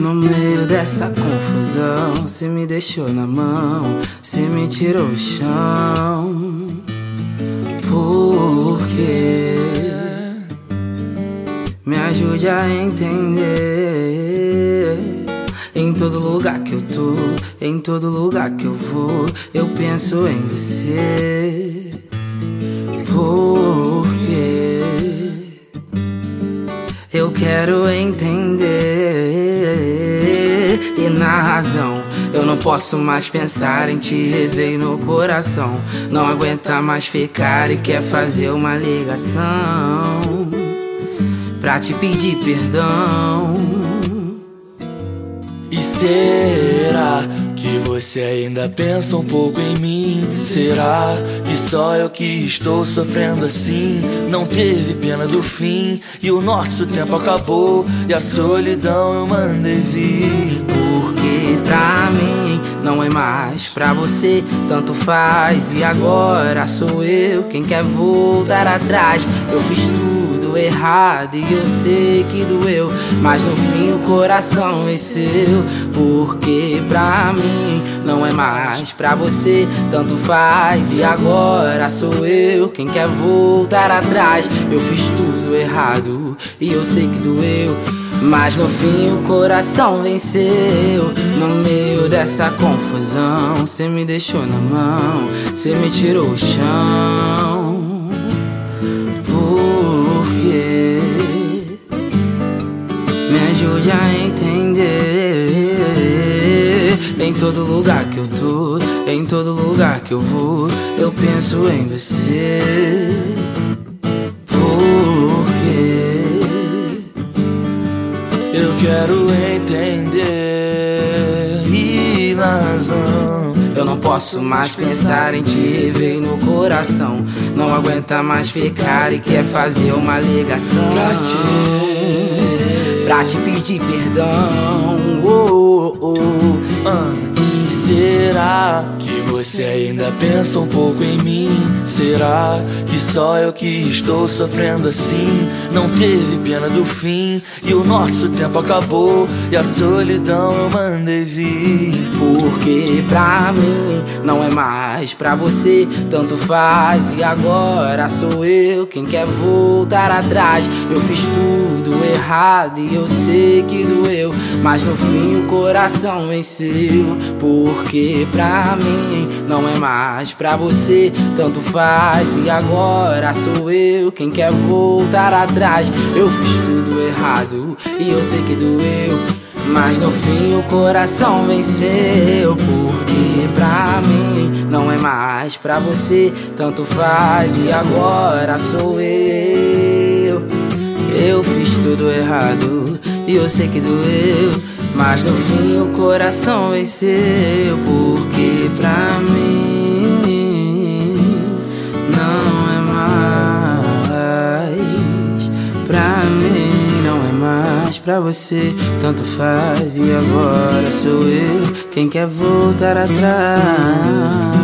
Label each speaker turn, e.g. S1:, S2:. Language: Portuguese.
S1: No meio dessa confusão, cê me deixou na mão, cê me tirou o chão. Por quê? Me ajude a entender. Em todo lugar que eu tô, em todo lugar que eu vou, eu penso em você. Por quê? Eu quero entender. E na razão, eu não posso mais pensar em te rever no coração. Não aguenta mais ficar e quer fazer uma ligação pra te pedir perdão.
S2: E será que você ainda pensa um pouco em mim? Será que só eu que estou sofrendo assim? Não teve pena do fim e o nosso tempo acabou, e a solidão eu mandei vir.
S1: Porque pra mim não é mais, pra você tanto faz. E agora sou eu quem quer voltar atrás. Eu fiz tudo errado e eu sei que doeu, mas no fim o coração venceu. Porque pra mim não é mais, pra você tanto faz. E agora sou eu quem quer voltar atrás. Eu fiz tudo errado e eu sei que doeu, mas no fim o coração venceu. No meio dessa confusão, cê me deixou na mão, cê me tirou o chão. Por quê? Me ajude a entender. Em todo lugar que eu tô, em todo lugar que eu vou, eu penso em você. Por quê?
S2: Eu quero entender. E na razão,
S1: eu não posso mais pensar em te rever no coração. Não aguenta mais ficar e quer fazer uma ligação pra te pedir perdão.
S2: E será que você ainda pensa um pouco em mim? Será que só eu que estou sofrendo assim? Não teve pena do fim e o nosso tempo acabou, e a solidão eu mandei vir.
S1: Porque pra mim não é mais, pra você tanto faz. E agora sou eu quem quer voltar atrás. Eu fiz tudo errado e eu sei que doeu, mas no fim o coração venceu. Porque pra mim não é mais, pra você tanto faz. E agora sou eu quem quer voltar atrás. Eu fiz tudo errado e eu sei que doeu, mas no fim o coração venceu. Porque pra mim não é mais, pra você tanto faz. E agora sou eu. Eu fiz tudo errado e eu sei que doeu, mas no fim o coração venceu. Porque pra mim não é mais, pra mim não é mais, pra você tanto faz. E agora sou eu quem quer voltar atrás.